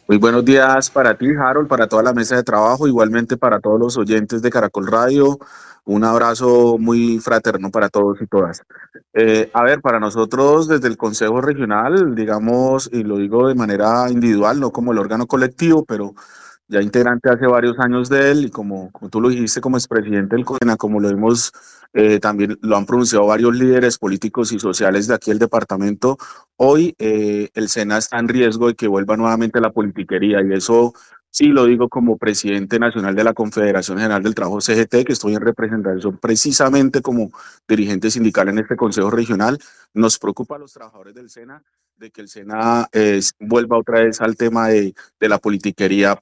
Muy buenos días para ti, Harold, para toda la mesa de trabajo, igualmente para todos los oyentes de Caracol Radio. Un abrazo muy fraterno para todos y todas. Para nosotros desde el Consejo Regional, digamos, y lo digo de manera individual, no como el órgano colectivo, pero ya integrante hace varios años de él, y como tú lo dijiste, como expresidente del CONENA, como lo hemos, también lo han pronunciado varios líderes políticos y sociales de aquí del departamento. Hoy el SENA está en riesgo de que vuelva nuevamente la politiquería, y eso sí lo digo como presidente nacional de la Confederación General del Trabajo CGT, que estoy en representación precisamente como dirigente sindical en este Consejo Regional. Nos preocupa a los trabajadores del SENA de que el SENA vuelva otra vez al tema de la politiquería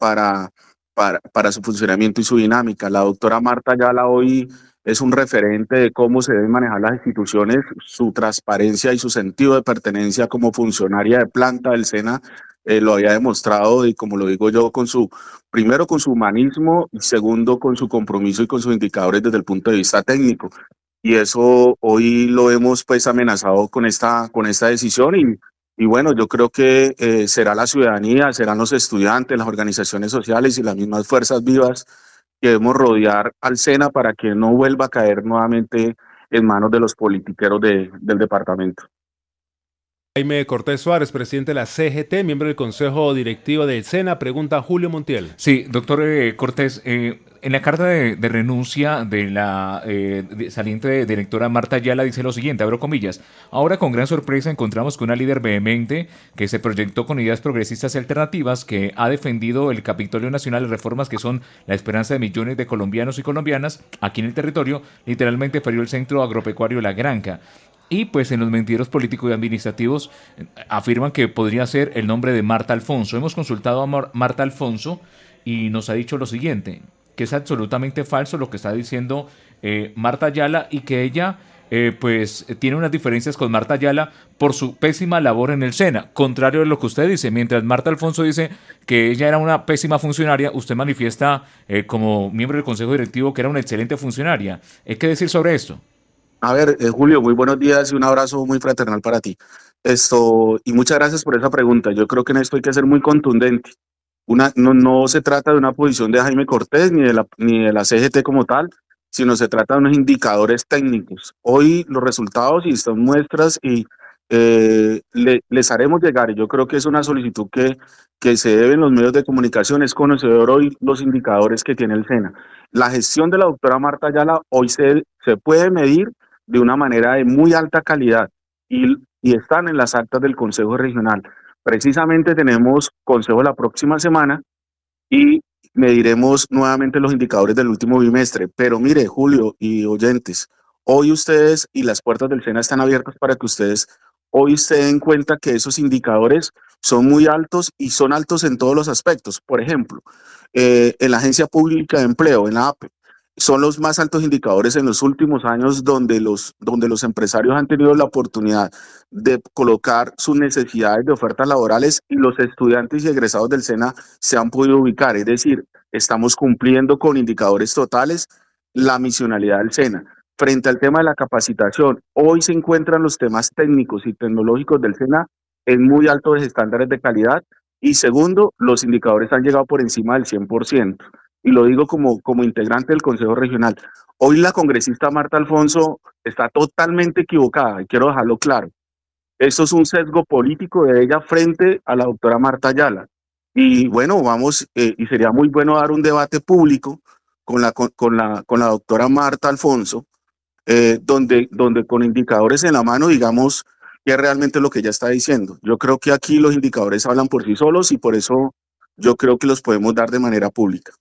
para su funcionamiento y su dinámica. La doctora Marta Ayala hoy es un referente de cómo se deben manejar las instituciones, su transparencia y su sentido de pertenencia como funcionaria de planta del SENA. Lo había demostrado, y como lo digo yo, primero con su humanismo y segundo con su compromiso y con sus indicadores desde el punto de vista técnico. Y eso hoy lo hemos pues amenazado con esta decisión, y bueno, yo creo que será la ciudadanía, serán los estudiantes, las organizaciones sociales y las mismas fuerzas vivas que debemos rodear al SENA para que no vuelva a caer nuevamente en manos de los politiqueros del departamento. Jaime Cortés Suárez, presidente de la CGT, miembro del Consejo Directivo del SENA, pregunta Julio Montiel. Sí, doctor Cortés, en la carta de renuncia de la saliente directora Marta Ayala dice lo siguiente, abro comillas: ahora con gran sorpresa encontramos que una líder vehemente que se proyectó con ideas progresistas y alternativas, que ha defendido el Capitolio Nacional, reformas que son la esperanza de millones de colombianos y colombianas aquí en el territorio, literalmente ferió el centro agropecuario La Granja. Y pues en los mentiros políticos y administrativos afirman que podría ser el nombre de Marta Alfonso. Hemos consultado a Marta Alfonso y nos ha dicho lo siguiente, que es absolutamente falso lo que está diciendo Marta Ayala, y que ella pues tiene unas diferencias con Marta Ayala por su pésima labor en el SENA, contrario a lo que usted dice. Mientras Marta Alfonso dice que ella era una pésima funcionaria, usted manifiesta como miembro del Consejo Directivo que era una excelente funcionaria. ¿Qué decir sobre esto? Julio, muy buenos días y un abrazo muy fraternal para ti. Y muchas gracias por esa pregunta. Yo creo que en esto hay que ser muy contundente. No se trata de una posición de Jaime Cortés ni de la CGT como tal, sino se trata de unos indicadores técnicos. Hoy los resultados y estas muestras, y les haremos llegar, y yo creo que es una solicitud que se debe en los medios de comunicación, es conocedor hoy los indicadores que tiene el SENA. La gestión de la doctora Marta Ayala hoy se puede medir de una manera de muy alta calidad, y están en las actas del Consejo Regional. Precisamente tenemos consejo la próxima semana y mediremos nuevamente los indicadores del último bimestre. Pero mire, Julio y oyentes, hoy ustedes y las puertas del SENA están abiertas para que ustedes hoy se den cuenta que esos indicadores son muy altos, y son altos en todos los aspectos. Por ejemplo, en la Agencia Pública de Empleo, en la APE, son los más altos indicadores en los últimos años, donde los empresarios han tenido la oportunidad de colocar sus necesidades de ofertas laborales, y los estudiantes y egresados del SENA se han podido ubicar. Es decir, estamos cumpliendo con indicadores totales la misionalidad del SENA. Frente al tema de la capacitación, hoy se encuentran los temas técnicos y tecnológicos del SENA en muy altos estándares de calidad, y segundo, los indicadores han llegado por encima del 100%. Y lo digo como integrante del Consejo Regional. Hoy la congresista Marta Alfonso está totalmente equivocada, y quiero dejarlo claro. Esto es un sesgo político de ella frente a la doctora Marta Ayala. Y bueno, y sería muy bueno dar un debate público con la doctora Marta Alfonso, donde con indicadores en la mano digamos qué es realmente lo que ella está diciendo. Yo creo que aquí los indicadores hablan por sí solos, y por eso yo creo que los podemos dar de manera pública.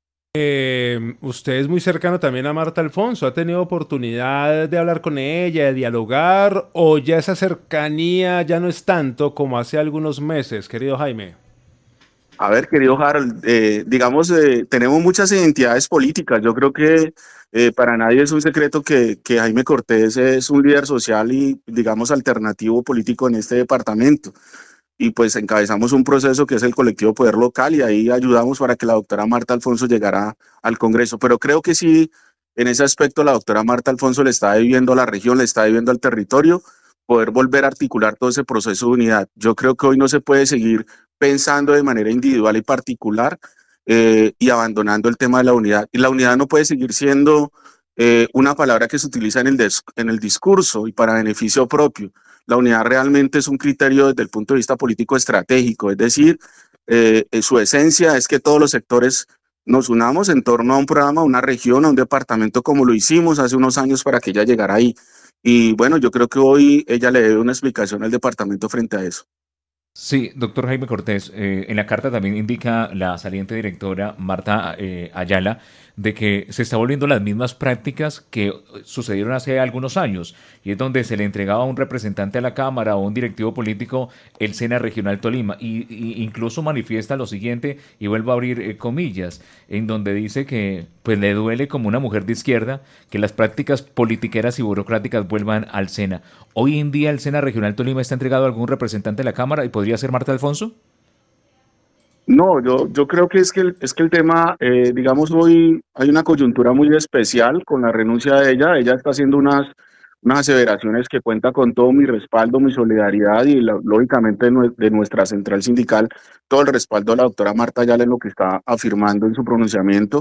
Usted es muy cercano también a Marta Alfonso. ¿Ha tenido oportunidad de hablar con ella, de dialogar, o ya esa cercanía ya no es tanto como hace algunos meses, querido Jaime? Querido Harold, digamos, tenemos muchas identidades políticas. Yo creo que para nadie es un secreto que Jaime Cortés es un líder social y, digamos, alternativo político en este departamento. Y pues encabezamos un proceso que es el colectivo Poder Local, y ahí ayudamos para que la doctora Marta Alfonso llegara al Congreso. Pero creo que sí, en ese aspecto la doctora Marta Alfonso le está debiendo a la región, le está debiendo al territorio, poder volver a articular todo ese proceso de unidad. Yo creo que hoy no se puede seguir pensando de manera individual y particular y abandonando el tema de la unidad. Y la unidad no puede seguir siendo una palabra que se utiliza en el discurso y para beneficio propio. La unidad realmente es un criterio desde el punto de vista político estratégico, es decir, su esencia es que todos los sectores nos unamos en torno a un programa, a una región, a un departamento, como lo hicimos hace unos años para que ella llegara ahí. Y bueno, yo creo que hoy ella le debe una explicación al departamento frente a eso. Sí, doctor Jaime Cortés, en la carta también indica la saliente directora Marta Ayala de que se está volviendo las mismas prácticas que sucedieron hace algunos años, y es donde se le entregaba a un representante a la Cámara o un directivo político el SENA Regional Tolima, y incluso manifiesta lo siguiente, y vuelvo a abrir comillas, en donde dice que pues le duele como una mujer de izquierda que las prácticas politiqueras y burocráticas vuelvan al SENA. Hoy en día el SENA Regional Tolima está entregado a algún representante de la Cámara y podría ser Marta Alfonso. No, yo creo que es que el tema, digamos, hoy hay una coyuntura muy especial con la renuncia de ella. Ella está haciendo unas aseveraciones que cuenta con todo mi respaldo, mi solidaridad y lógicamente de nuestra central sindical, todo el respaldo de la doctora Marta Ayala en lo que está afirmando en su pronunciamiento.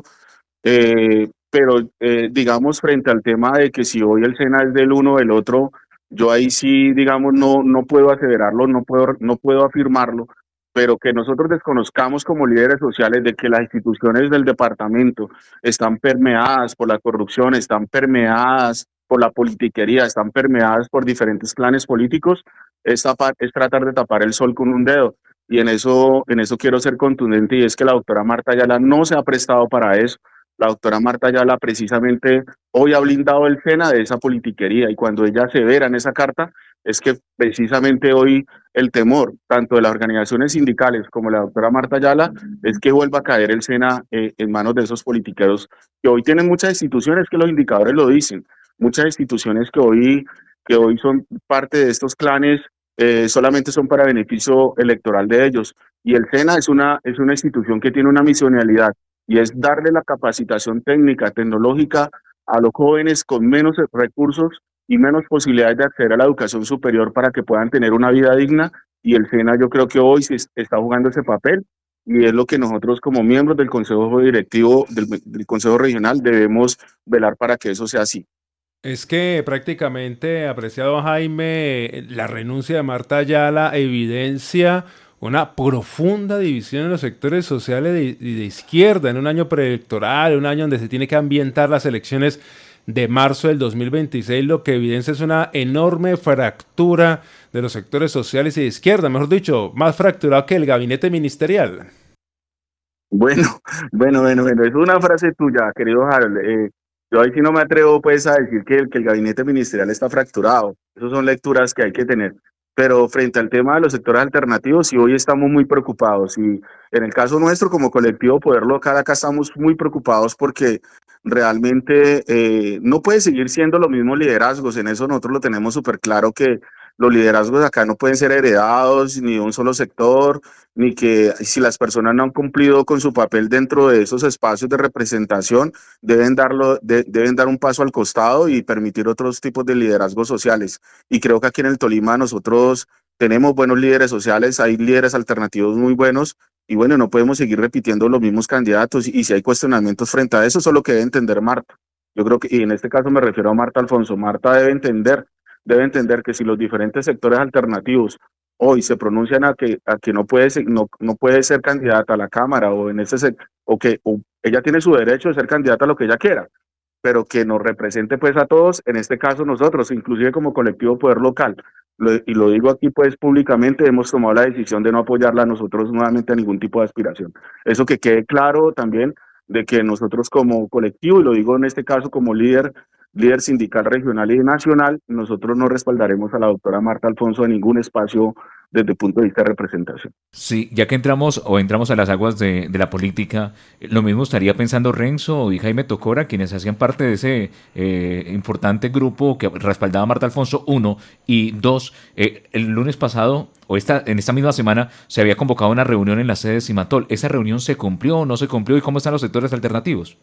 Pero digamos, frente al tema de que si hoy el SENA es del uno o del otro, yo ahí sí, digamos, no puedo aseverarlo, no puedo afirmarlo, pero que nosotros desconozcamos como líderes sociales de que las instituciones del departamento están permeadas por la corrupción, están permeadas por la politiquería, están permeadas por diferentes planes políticos, es tratar de tapar el sol con un dedo. Y en eso quiero ser contundente, y es que la doctora Marta Ayala no se ha prestado para eso. La doctora Marta Ayala precisamente hoy ha blindado el SENA de esa politiquería, y cuando ella asevera en esa carta es que precisamente hoy el temor tanto de las organizaciones sindicales como de la doctora Marta Ayala es que vuelva a caer el SENA en manos de esos politiqueros que hoy tienen muchas instituciones, que los indicadores lo dicen, muchas instituciones que hoy son parte de estos clanes, solamente son para beneficio electoral de ellos. Y el SENA es una institución que tiene una misionalidad, y es darle la capacitación técnica, tecnológica a los jóvenes con menos recursos y menos posibilidades de acceder a la educación superior para que puedan tener una vida digna. Y el SENA yo creo que hoy se está jugando ese papel, y es lo que nosotros como miembros del Consejo Directivo del Consejo Regional debemos velar para que eso sea así. Es que prácticamente, apreciado Jaime, la renuncia de Marta Ayala evidencia una profunda división en los sectores sociales y de izquierda en un año preelectoral, un año donde se tiene que ambientar las elecciones de marzo del 2026. Lo que evidencia es una enorme fractura de los sectores sociales y de izquierda, mejor dicho, más fracturado que el gabinete ministerial. Bueno, bueno, es una frase tuya, querido Harold. Yo ahí sí no me atrevo pues a decir que el gabinete ministerial está fracturado. Esas son lecturas que hay que tener. Pero frente al tema de los sectores alternativos, sí hoy estamos muy preocupados. Y en el caso nuestro como colectivo Poder Local, acá estamos muy preocupados porque realmente no puede seguir siendo los mismos liderazgos. En eso nosotros lo tenemos súper claro, que los liderazgos acá no pueden ser heredados ni de un solo sector, ni que si las personas no han cumplido con su papel dentro de esos espacios de representación, deben dar un paso al costado y permitir otros tipos de liderazgos sociales. Y creo que aquí en el Tolima nosotros tenemos buenos líderes sociales, hay líderes alternativos muy buenos, y bueno, no podemos seguir repitiendo los mismos candidatos, y si hay cuestionamientos frente a eso es lo que debe entender Marta. Yo creo que, y en este caso me refiero a Marta Alfonso, Marta debe entender que si los diferentes sectores alternativos hoy se pronuncian a que no puede ser, no puede ser candidata a la Cámara, o en ese o ella tiene su derecho de ser candidata a lo que ella quiera, pero que nos represente pues a todos, en este caso nosotros, inclusive como colectivo Poder Local. Y lo digo aquí pues públicamente, hemos tomado la decisión de no apoyarla a nosotros nuevamente a ningún tipo de aspiración. Eso que quede claro también, de que nosotros como colectivo, y lo digo en este caso como líder sindical regional y nacional, nosotros no respaldaremos a la doctora Marta Alfonso en ningún espacio desde el punto de vista de representación. Sí, ya que entramos a las aguas de la política, lo mismo estaría pensando Renzo y Jaime Tocora, quienes hacían parte de ese importante grupo que respaldaba a Marta Alfonso, uno, y dos, el lunes pasado, en esta misma semana, se había convocado una reunión en la sede de Cimatol. ¿Esa reunión se cumplió o no se cumplió, y cómo están los sectores alternativos?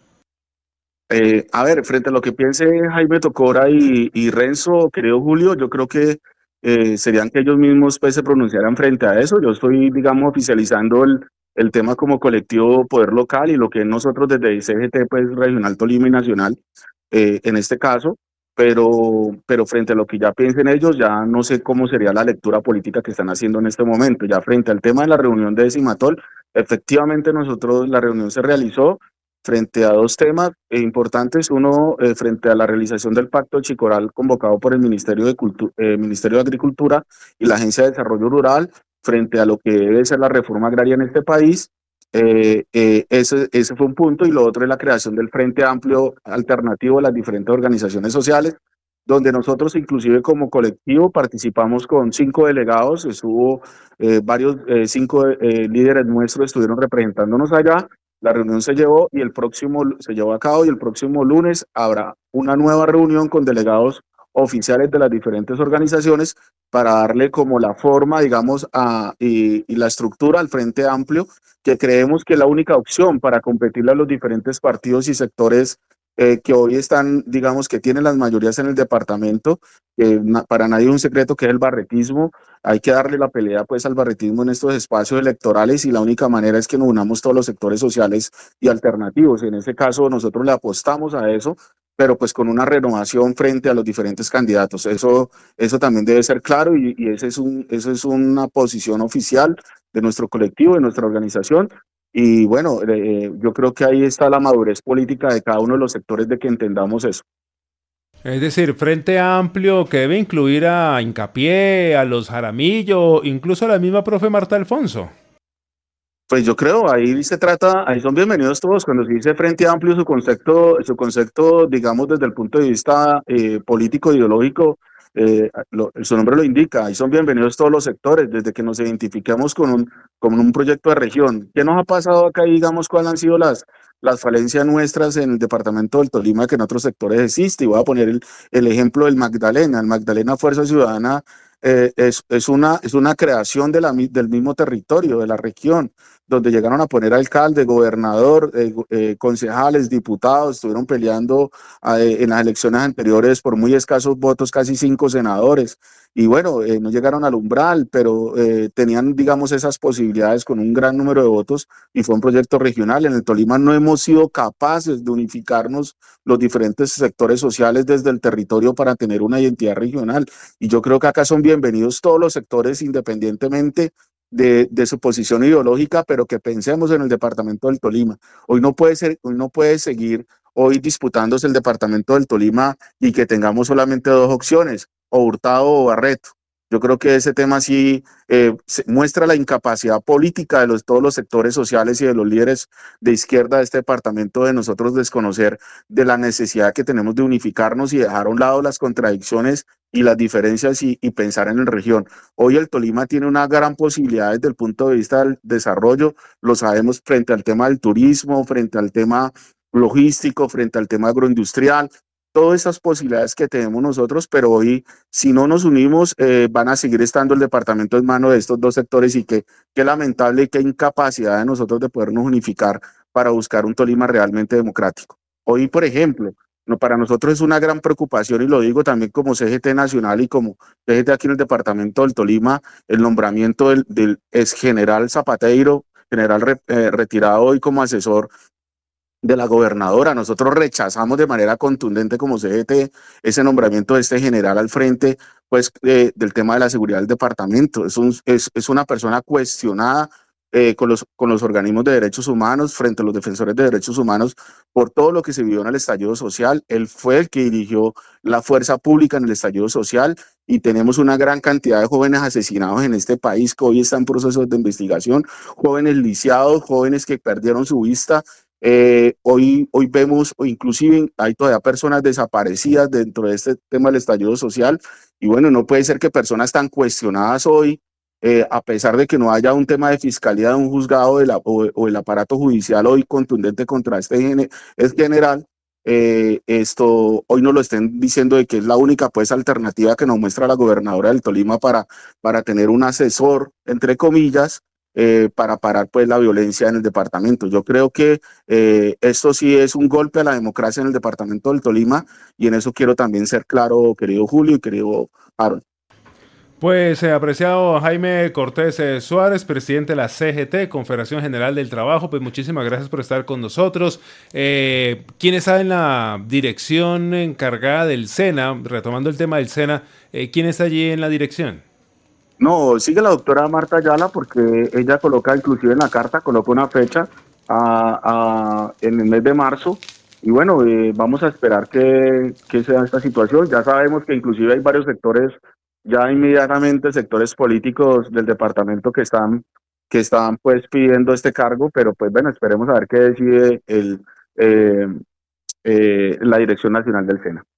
A ver, frente a lo que piense Jaime Tocora y Renzo, querido Julio, yo creo que serían que ellos mismos pues se pronunciaran frente a eso. Yo estoy, digamos, oficializando el tema como colectivo Poder Local y lo que nosotros desde CGT, pues Regional Tolima y Nacional, en este caso, pero frente a lo que ya piensen ellos, ya no sé cómo sería la lectura política que están haciendo en este momento. Ya frente al tema de la reunión de Cimatol, efectivamente nosotros, la reunión se realizó frente a dos temas importantes. Uno, frente a la realización del Pacto Chicoral convocado por el Ministerio de Agricultura y la Agencia de Desarrollo Rural, frente a lo que debe ser la reforma agraria en este país. Ese fue un punto, y lo otro es la creación del Frente Amplio Alternativo de las diferentes organizaciones sociales, donde nosotros inclusive como colectivo participamos con 5 delegados. Estuvo varios, 5 líderes nuestros estuvieron representándonos allá. La reunión se llevó a cabo, y el próximo lunes habrá una nueva reunión con delegados oficiales de las diferentes organizaciones para darle como la forma, digamos, y la estructura al Frente Amplio, que creemos que es la única opción para competirle a los diferentes partidos y sectores que hoy están, digamos, que tienen las mayorías en el departamento. Para nadie es un secreto que es el barretismo. Hay que darle la pelea pues al barretismo en estos espacios electorales, y la única manera es que nos unamos todos los sectores sociales y alternativos. En este caso nosotros le apostamos a eso, pero pues con una renovación frente a los diferentes candidatos. Eso también debe ser claro, y eso es una posición oficial de nuestro colectivo, de nuestra organización. Y bueno, yo creo que ahí está la madurez política de cada uno de los sectores de que entendamos eso. Es decir, Frente Amplio que debe incluir a Hincapié, a los Jaramillo, incluso a la misma profe Marta Alfonso. Pues yo creo, ahí son bienvenidos todos. Cuando se dice Frente Amplio, su concepto, digamos, desde el punto de vista político, ideológico, su nombre lo indica. Ahí son bienvenidos todos los sectores, desde que nos identifiquemos con un proyecto de región. ¿Qué nos ha pasado acá? Digamos, ¿cuáles han sido las falencias nuestras en el departamento del Tolima que en otros sectores existe? Y voy a poner el ejemplo del Magdalena. El Magdalena Fuerza Ciudadana es una creación del mismo territorio, de la región, donde llegaron a poner alcalde, gobernador, concejales, diputados. Estuvieron peleando en las elecciones anteriores por muy escasos votos, casi 5 senadores, y bueno, no llegaron al umbral, pero tenían, digamos, esas posibilidades con un gran número de votos, y fue un proyecto regional. En el Tolima no hemos sido capaces de unificarnos los diferentes sectores sociales desde el territorio para tener una identidad regional, y yo creo que acá son bienvenidos todos los sectores, independientemente de su posición ideológica, pero que pensemos en el departamento del Tolima. Hoy no puede seguir hoy disputándose el departamento del Tolima y que tengamos solamente dos opciones, o Hurtado o Barreto. Yo creo que ese tema sí muestra la incapacidad política de todos los sectores sociales y de los líderes de izquierda de este departamento, de nosotros desconocer de la necesidad que tenemos de unificarnos y dejar a un lado las contradicciones y las diferencias, y pensar en la región. Hoy el Tolima tiene una gran posibilidad desde el punto de vista del desarrollo. Lo sabemos frente al tema del turismo, frente al tema logístico, frente al tema agroindustrial, todas esas posibilidades que tenemos nosotros, pero hoy, si no nos unimos, van a seguir estando el departamento en manos de estos dos sectores, y qué lamentable y qué incapacidad de nosotros de podernos unificar para buscar un Tolima realmente democrático. Hoy, por ejemplo, no, para nosotros es una gran preocupación, y lo digo también como CGT nacional y como CGT aquí en el departamento del Tolima, el nombramiento del ex general Zapateiro, retirado hoy como asesor de la gobernadora. Nosotros rechazamos de manera contundente como CGT ese nombramiento de este general al frente, pues, del tema de la seguridad del departamento. Es una persona cuestionada con los organismos de derechos humanos, frente a los defensores de derechos humanos, por todo lo que se vivió en el estallido social. Él fue el que dirigió la fuerza pública en el estallido social, y tenemos una gran cantidad de jóvenes asesinados en este país que hoy están en procesos de investigación, jóvenes lisiados, jóvenes que perdieron su vista. Hoy vemos, o inclusive hay todavía personas desaparecidas dentro de este tema del estallido social, y bueno, no puede ser que personas tan cuestionadas hoy, a pesar de que no haya un tema de fiscalía, de un juzgado o el aparato judicial hoy contundente contra este general, hoy nos lo estén diciendo de que es la única pues alternativa que nos muestra la gobernadora del Tolima para tener un asesor, entre comillas, para parar pues la violencia en el departamento. Yo creo que esto sí es un golpe a la democracia en el departamento del Tolima, y en eso quiero también ser claro, querido Julio y querido Aaron. Pues apreciado Jaime Cortés Suárez, presidente de la CGT, Confederación General del Trabajo, pues muchísimas gracias por estar con nosotros. ¿Quién está en la dirección encargada del SENA? Retomando el tema del SENA, ¿quién está allí en la dirección? No, sigue la doctora Marta Ayala porque ella coloca, inclusive en la carta, coloca una fecha en el mes de marzo. Y bueno, vamos a esperar que sea esta situación. Ya sabemos que inclusive hay varios sectores, ya inmediatamente sectores políticos del departamento que están pues pidiendo este cargo, pero pues bueno, esperemos a ver qué decide la Dirección Nacional del SENA.